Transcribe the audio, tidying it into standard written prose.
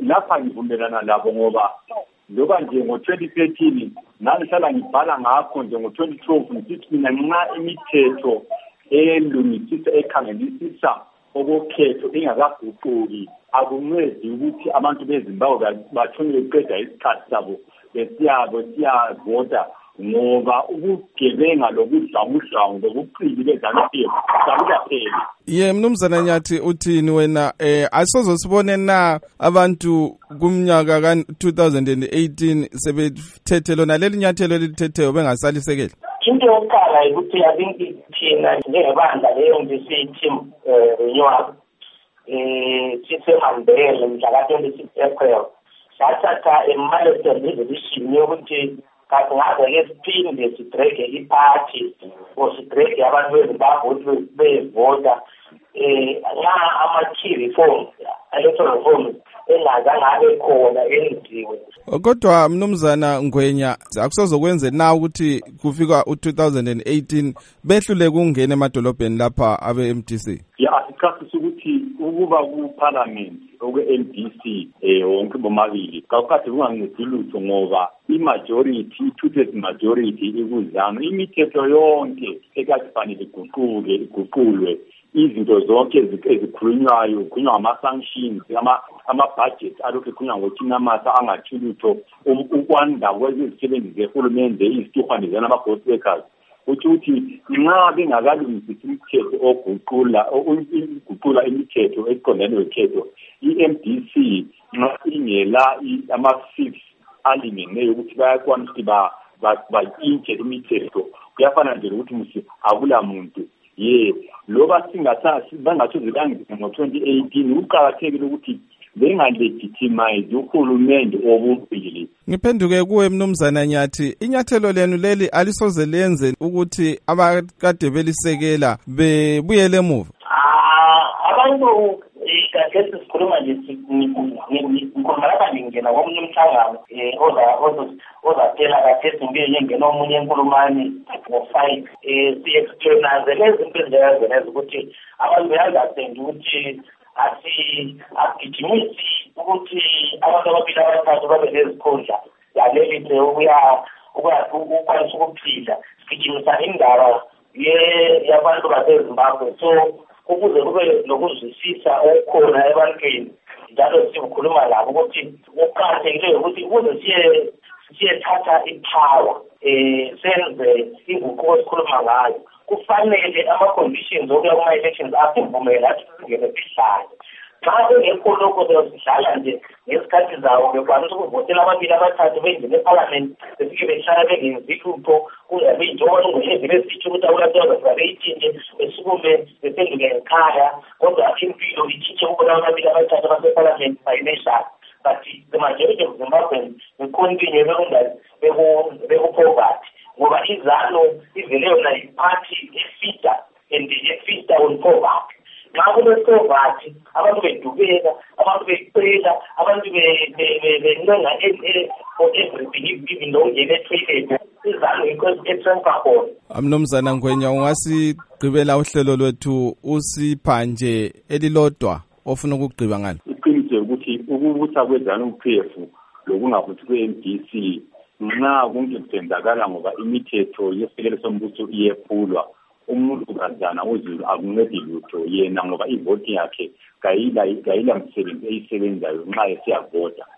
lapha ngivumelana labo ngoba loba nje ngo-2013 nangihlala ngibhala ngakho nje ngo-2012 ngithi mina nxa imithetho elungisisa ekhangelisisa okokhetho ingakaguquki akuncedi ukuthi abantu beZimbabwe bathone beqeda isikhathi sabo besiyavota ngoba ubugebenga lobudlawudlawu lobuqili bezansi kabukapheli. Mnumzana Nyathi uthini wena asozo sibone na abantu kumnyaka ka-2018 sebethethe lona leli nyathelo elithetheo bengasalisekeli? Into yokuqala ukuthi I think thina njengebandla le-MDC team renewal sisemandela mhla ka-26 April sathatha a resolution yokuthi ngaze-ke siphinde sibreke iphathi or sibreke abantu beZimbabwe bevota nxa ama-key reforms, electoral reforms engazangabe khona enziwe. Kodwa mnumzana Ngwenya akusozokwenze na ukuthi kufika u-2018 behlule kungena emadolobheni lapha abe-MDC? Asichasisa ukuthi ukuba ku-parliament okwe-MDC wonke bomabili kakade kungancedi lutho ngoba i-majority, i-two-thirds majority ikuzama imithetho yonke ekade fanele iguqulwe izinto zonke ezikhulunywayo kukhulunywa ngama-sanctions ama-budget alokhu ekhulunywa ngokuthi angathi lutho ukwanda kwezisebenzi zehulumende izituhwane ama-ghost workers ukuthi nxa bengakalungisisi imithetho oguqula imithetho eqondane nokhetho i-MDC nxa ingela ama-6 alingeneyo ukuthi bayakwanisa ukuthi bayintshe imithetho kuyafana nje ukuthi musi akula muntu loba bangathoze bangisa ngo-2018 kuqakathekile ukuthi bengalegitimize uhulumende obubili. Ngiphenduke kuwe mnumzana Nyathi, inyathelo lenu leli alisoze lenze ukuthi abakade belisekela bebuyele emuva? Abantu kade sikhuluma nje ngikhuluma lapha ngingena komunye umhlangano ozaphela kade ngingena omunye enkulumani ngo-5 si-explainaze lezi zinto ezilezo ukuthi abantu beyandasendi ukuthi asigijimisi ukuthi abantu ababili abathathu babe nezikhundla yalelithe ukukwanisa ukuphila sigijimisa indaba yabantu baseZimbabwe. So ukuze kube nokuzwisisa okukhona ebantwini njalo sikhuluma labo ukuthi kuqakathekile ukuthi ukuze siyethatha ipower senze inguquko esikhuluma ngayo kufanele ama-conditions okuya kuma-elections asivumele athi singene sihlale. Xa engekho lokho sizodlala nje ngesikhathi zawo bekwanisa ukuvotela ababili abathathu bengene eParliament befike behlala bengenzi lutho kungabe njengoba ungehevile esitsho ukuthi akula-2018 nje besukume besenduke ngekhaya kodwa impilo itshintshe ukubona ababili abathathu baseParliament financial. But the majority of Zimbabweans continue beku-poverty ngoba izalo ivele yona iphathi efida and efida on poverty. Nxa kule-poverty abantu bedubeka, abantu becela, abantu bencenga for everything even though ungene etoilet izalo yikho etrenka khona. Mnumzana Ngwenya ungasigqibela uhlelo lwethu usipha nje elilodwa ofuna ukugqiba ngalo? Iqiniso ukuthi ukubusa kwezanu-PF lokungabuthi kwe-MDC nxa kungesenzakala ngoba imithetho yesekelo sombuso iyephulwa umuntu kazana uZulu akuncedi lutho yena ngoba ivoti yakhe kayila msebenzi eyisebenzayo nxa esiyavota.